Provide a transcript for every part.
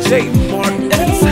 DJ Martin.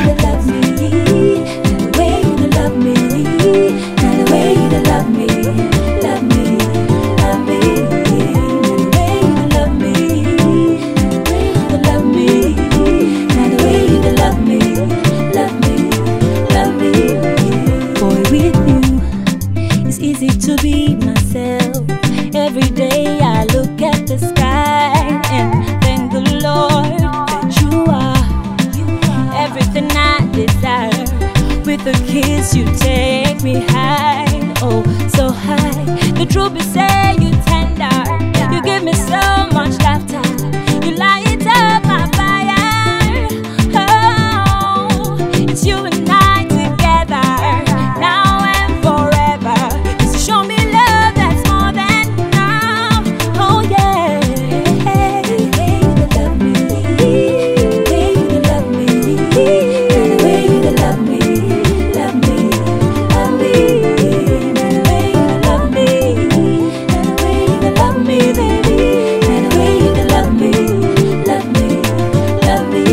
The way you love me, the way you love me, love me, love me, the way you love me, love me, the way you love me, love me, love me. Boy, with you, it's easy to be myself. Every day I look at the sky and thank the Lord that you are everything I desire. With a kiss you take me high, oh so high. The truth is say you tender, you give me so much laughter, you light up my fire. Oh, it's you and I together, now and forever. You show me love that's more than enough. Oh yeah, the way you love me, the way you love me, the way you love me, love me, love me, the way you love me, the way you love me, baby, the way you love me, love me, love me.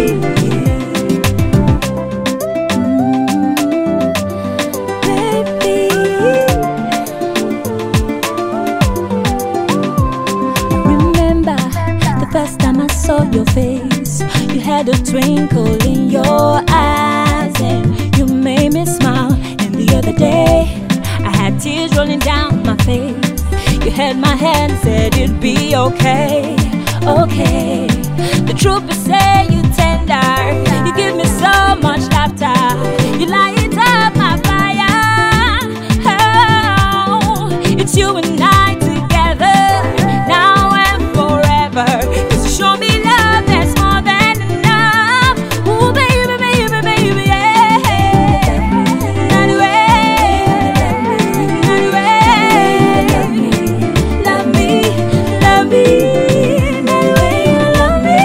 Baby, remember the first time I saw your face, you had a twinkle in your eyes and you made me smile. And the other day I had tears rolling down my face. You held my hand, said it'd be okay, okay. The truth is say you tender, you give me so much laughter, you light up my fire. Oh, it's you and I together, now and forever. 'Cause you show me love that's more than enough. Ooh, baby, baby, baby, yeah. Not away, not away. Love me, love me, not away. Love me,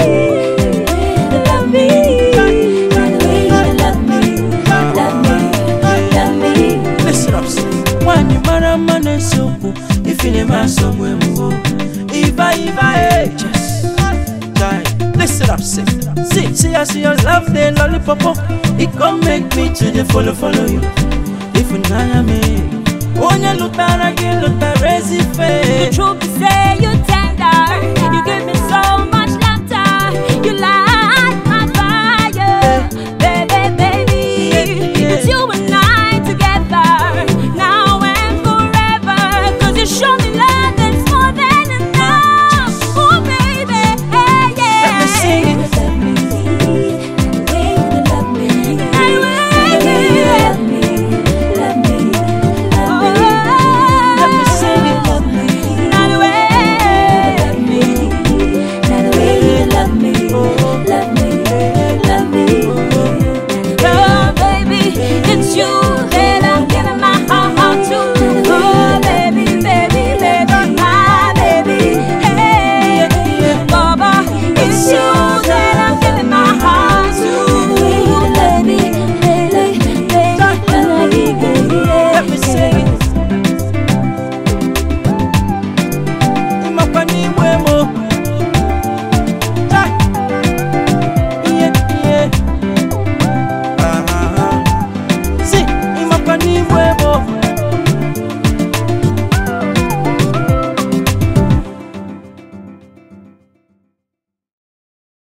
love me, not away. Love me, love me, love me. Listen up, sis. When you marry man so if you never somewhere move. If I just die. Listen up, sis. See, I see your love, the lollipop. It can make me to the follow you. If you know me, when you look at again, look at The face. truth is say you tender, you give me